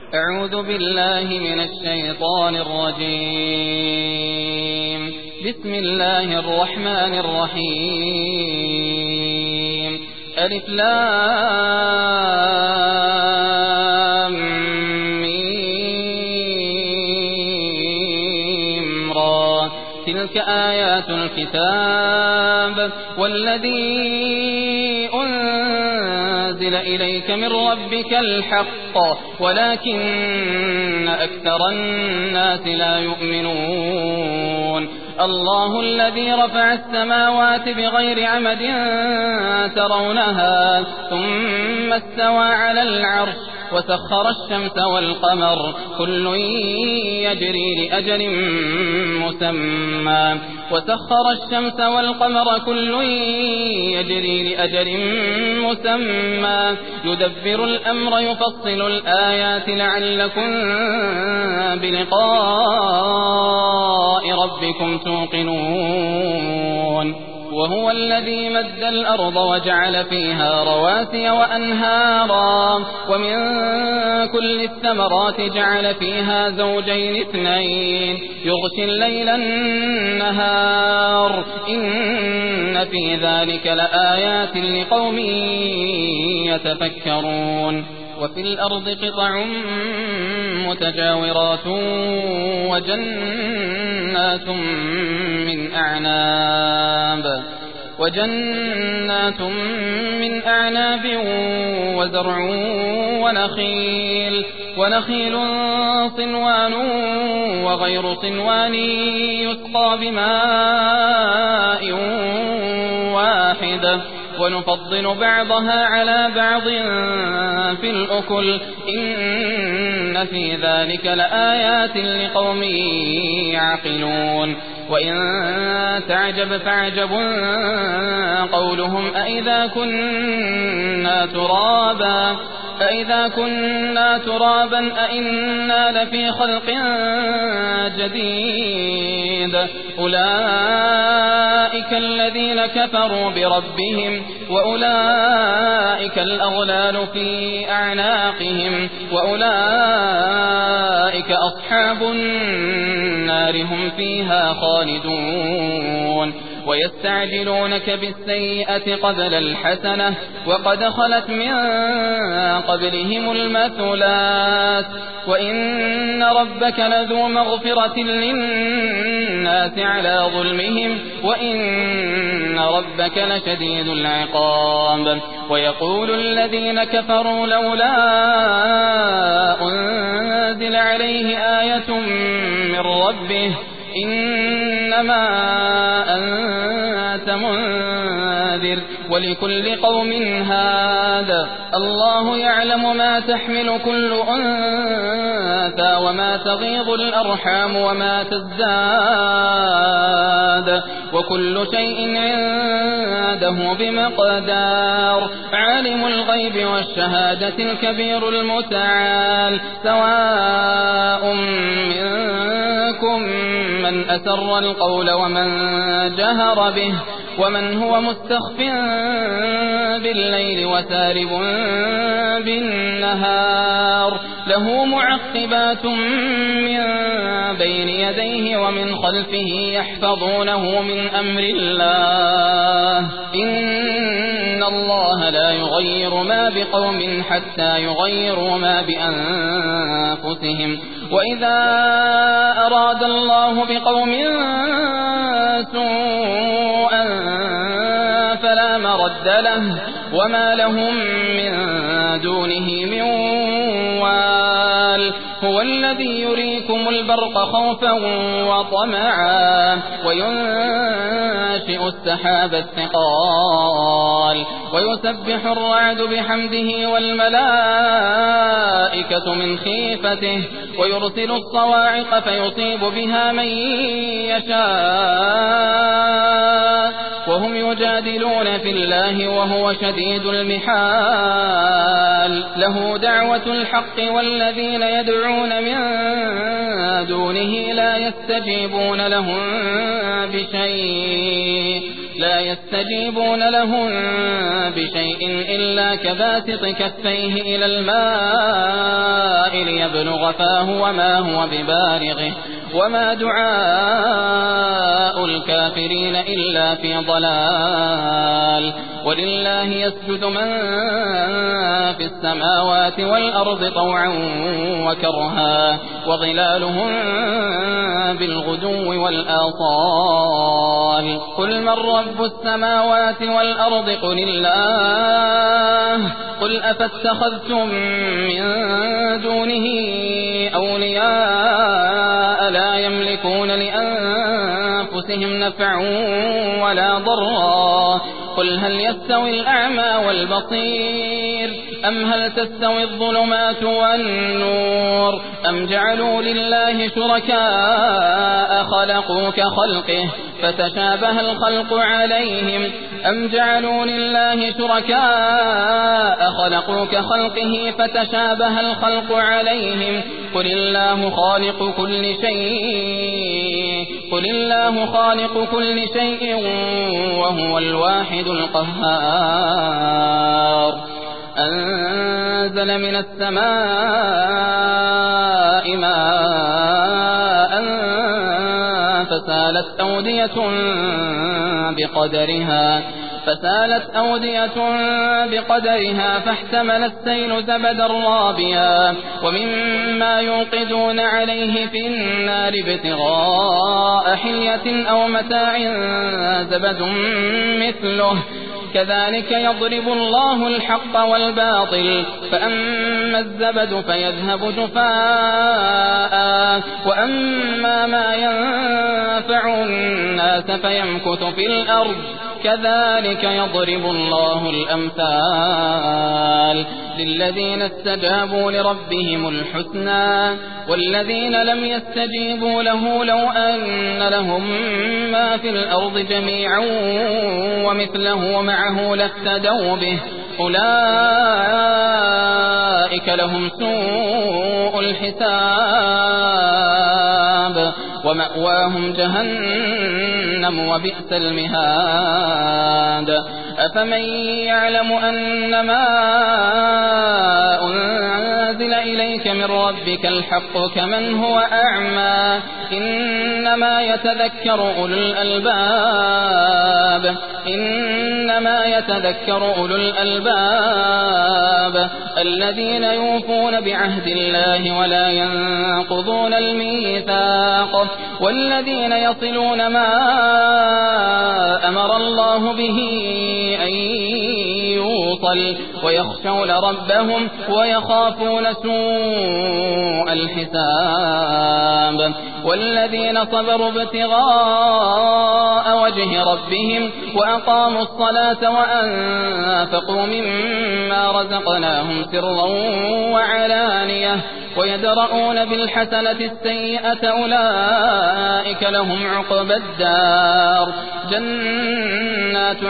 أعوذ بالله من الشيطان الرجيم. بسم الله الرحمن الرحيم. ألف لام ميم را. تلك آيات الكتاب والذي أنزل إليك من ربك الحق ولكن أكثر الناس لا يؤمنون. الله الذي رفع السماوات بغير عمد ترونها ثم استوى على العرش وسخر الشمس والقمر كل يجري لأجل مسمى يدبر الأمر يفصل الآيات لعلكم بلقاء ربكم توقنون. وهو الذي مد الأرض وجعل فيها رواسي وأنهارا ومن كل الثمرات جعل فيها زوجين اثنين يغشي الليل النهار إن في ذلك لآيات لقوم يتفكرون. وفي الأرض قطع متجاورات وجنات من أعناب وزرع ونخيل صنوان وغير صنوان يسقى بماء واحد ونفضل بعضها على بعض في الأكل إن في ذلك لآيات لقوم يعقلون. وإن تعجب فعجب قولهم أإذا كنا ترابا أإنا لفي خلق جديد أولئك الذين كفروا بربهم وأولئك الأغلال في أعناقهم وأولئك أصحاب النار هم فيها خالدون. ويستعجلونك بالسيئة قبل الحسنة وقد خلت من قبلهم المثلات وإن ربك لذو مغفرة للناس على ظلمهم وإن ربك لشديد العقاب. ويقول الذين كفروا لولا أنزل عليه آية من ربه إنما أنت منذر ولكل قوم هاد الله يعلم ما تحمل كل أنثى وما تغيض الأرحام وما تزداد وكل شيء عنده بمقدار. عالم الغيب والشهادة الكبير المتعال سواء منكم من أسر القول ومن جهر به ومن هو مستخف بالليل وسارب بالنهار له معقبات من بين يديه ومن خلفه يحفظونه من أمر الله إن الله لا يغير ما بقوم حتى يغيروا ما بأنفسهم. وإذا أراد الله بقوم سوءا فلا مرد له وما لهم من دونه من وال. هو الذي يريكم البرق خوفا وطمعا وينشئ السحاب الثقال ويسبح الرعد بحمده والملائكة من خيفته ويرسل الصواعق فيصيب بها من يشاء وهم يجادلون في الله وهو شديد المحال. له دعوة الحق والذين يدعون من دونه لا يستجيبون لهم بشيء لا يستجيبون لهم بشيء إلا كباسط كفيه إلى الماء ليبلغ فاه وما هو ببالغه وما دعاء الكافرين إلا في ضلال ولله يسجد من في السماوات والأرض طوعا وكرها وظلالهم بالغدو والآصال قل من رب السماوات والأرض قل الله قل أفاتخذتم من دونه أولياء لا يملكون لأنفسهم نفعا ولا ضرا قل هل يستوي الأعمى والبصير أم هل تستوي الظلمات والنور أم جعلوا لله شركاء خلقوا كخلقه فتشابه الخلق عليهم أم جعلوا لله شركاء خلقوا كخلقه فتشابه الخلق عليهم قل الله خالق كل شيء وهو الواحد القهار أنزل من السماء ماء فسالت أودية بقدرها فاحتمل السيل زبدا رابيا ومما يوقدون عليه في النار ابتغاء حلية أو متاع زبد مثله كذلك يضرب الله الحق والباطل فأما الزبد فيذهب جفاء وأما ما ينفع الناس فيمكث في الأرض كذلك يضرب الله الأمثال للذين استجابوا لربهم الحسنى والذين لم يستجيبوا له لو أن لهم ما في الأرض جميعا ومثله معه لافتدوا به أولئك لهم سوء الحساب ومأواهم جهنم وبئس المهاد أفمن يعلم أنما أنزل إليك من ربك الحق كمن هو أعمى إنما يتذكر أولو الألباب الذين يوفون بعهد الله ولا ينقضون الميثاق والذين يصلون ما أمر الله به أن يوصل ويخشون ربهم ويخافون سوء الحساب والذين صبروا ابتغاء وجه ربهم وأقاموا الصلاة وأنفقوا مما رزقناهم سرا وعلانية ويدرؤون بالحسنة السيئة أولئك لهم عقبى الدار جنات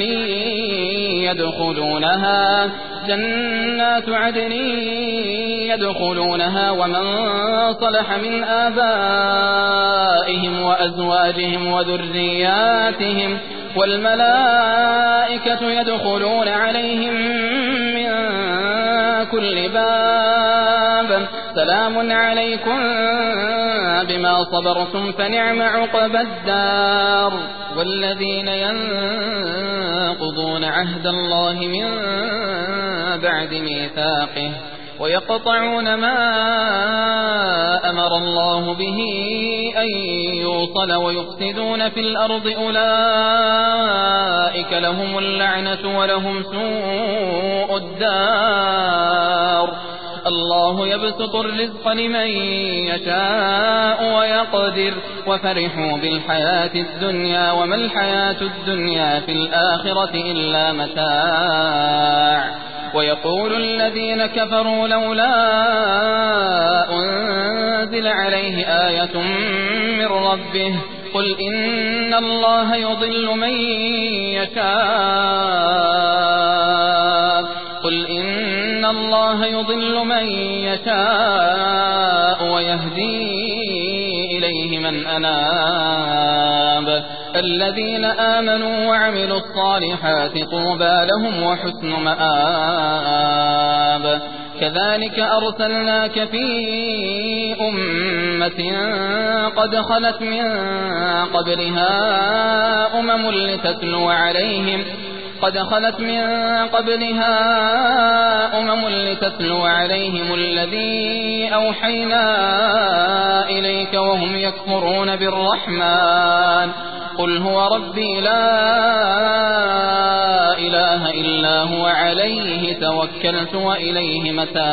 عدن يدخلونها ومن صلح من آبائهم وأزواجهم وذرياتهم والملائكة يدخلون عليهم من كل باب سلام عليكم بما صبرتم فنعم عقبى الدار والذين ينقضون عهد الله من بعد ميثاقه ويقطعون ما أمر الله به أن يوصل ويفسدون في الأرض أولئك لهم اللعنة ولهم سوء الدار الله يبسط الرزق لمن يشاء ويقدر وفرحوا بالحياة الدنيا وما الحياة الدنيا في الآخرة إلا متاع ويقول الذين كفروا لولا أنزل عليه آية من ربه قل إن الله يضل من يشاء ويهدي إليه من أناب الذين آمنوا وعملوا الصالحات طوبى لهم وحسن مآب كذلك أرسلناك في أمة قد خلت من قبلها أمم لتتلو عليهم الذي أوحينا إليك وهم يكفرون بالرحمن قل هو ربي لا إله إلا هو عليه توكلت وإليه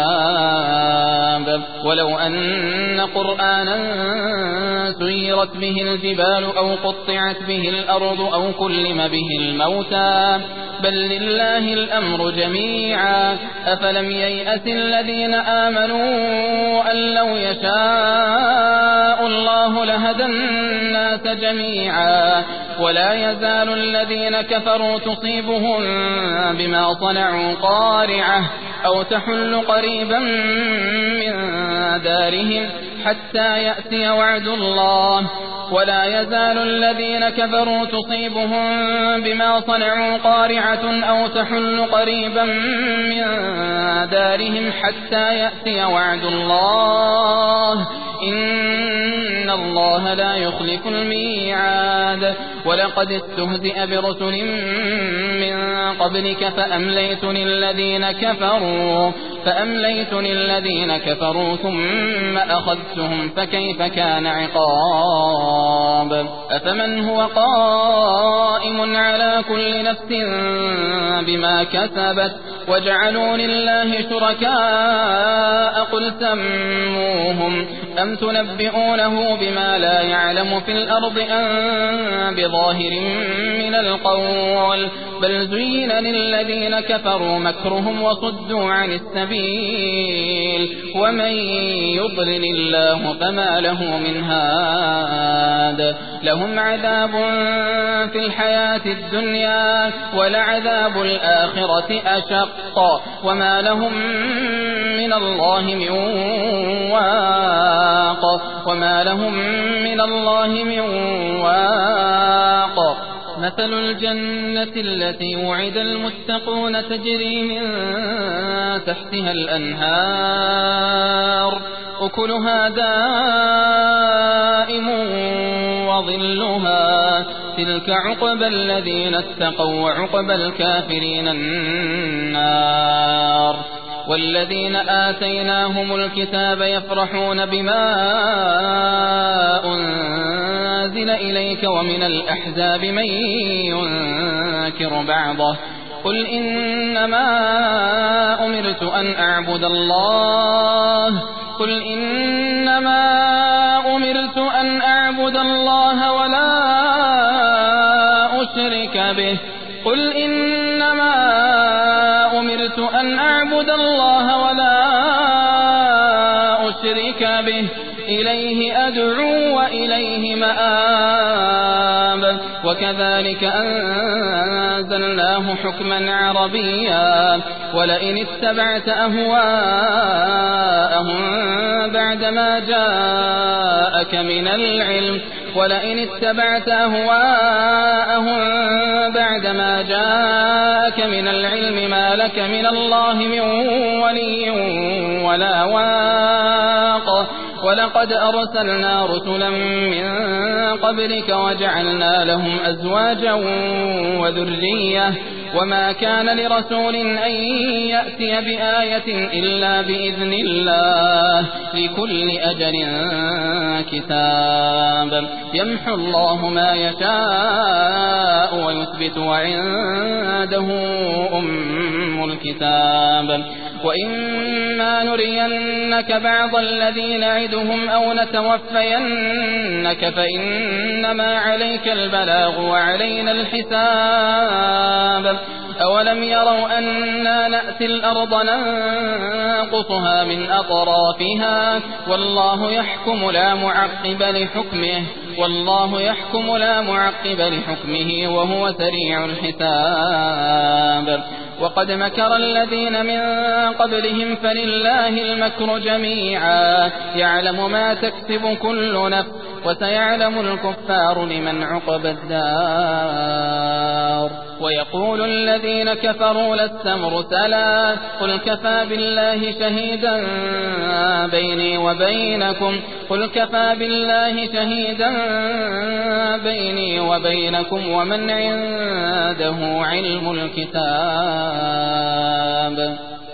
متاب ولو أن قرآنا سيرت به الجبال أو قطعت به الأرض أو كلم به الموتى بل لله الأمر جميعا أفلم ييأس الذين آمنوا أن لو يشاء الله لهدى الناس جميعا ولا يزال الذين كفروا تصيبهم بما صنعوا قارعة أو تحل قريبا من دارهم حتى يأتي وعد الله ولا يزال الذين كفروا تصيبهم بما صنعوا قارعة أو تحل قريبا من دارهم حتى يأتي وعد الله إن الله لا يخلف الميعاد ولقد استهزئ برسل من قبلك فأمليت للذين كفروا ثم أخذتهم فكيف كان عقاب أفمن هو قائم على كل نفس بما كسبت وجعلوا لله شركاء قل سموهم أم تنبئونه بما لا يعلم في الأرض أم بظاهر من القول بل زين للذين كفروا مكرهم وصدوا عن السبيل ومن يضلل الله فما له من هاد لهم عذاب في الحياة الدنيا ولعذاب الآخرة أشق وما لهم من الله من واق مثل الجنة التي وعد المتقون تجري من تحتها الأنهار أكلها دائم وظلها تلك عقبى الذين اتقوا وعقبى الكافرين النار والذين آتيناهم الكتاب يفرحون بما أنزل إليك ومن الأحزاب من ينكر بعضه قل إنما أمرت أن أعبد الله ولا أشرك به إليه أدعو وإليه مآب وكذلك أنزلناه حكما عربيا ولئن اتبعت أهواءهم بعدما جاءك من العلم ما لك من الله من ولي ولا واق ولقد أرسلنا رسلا من قبلك وجعلنا لهم أزواجا وذرية وما كان لرسول أن يأتي بآية إلا بإذن الله لكل أجل كتاب يمحو الله ما يشاء ويثبت وعنده أم الكتاب وإما نرينك بعض الذي نعدهم أو نتوفينك فإنما عليك البلاغ وعلينا الحساب أولم يروا أنا نأتي الأرض ننقصها من أطرافها والله يحكم لا معقب لحكمه والله يحكم لا معقب لحكمه وهو سريع الحساب. وقد مكر الذين من قبلهم فلله المكر جميعا يعلم ما تكسب كل نفس وسيعلم الكفار لمن عقبى الدار. ويقول الذين كفروا لست مرسلا قل كفى بالله شهيدا بيني وبينكم ومن عنده علم الكتاب.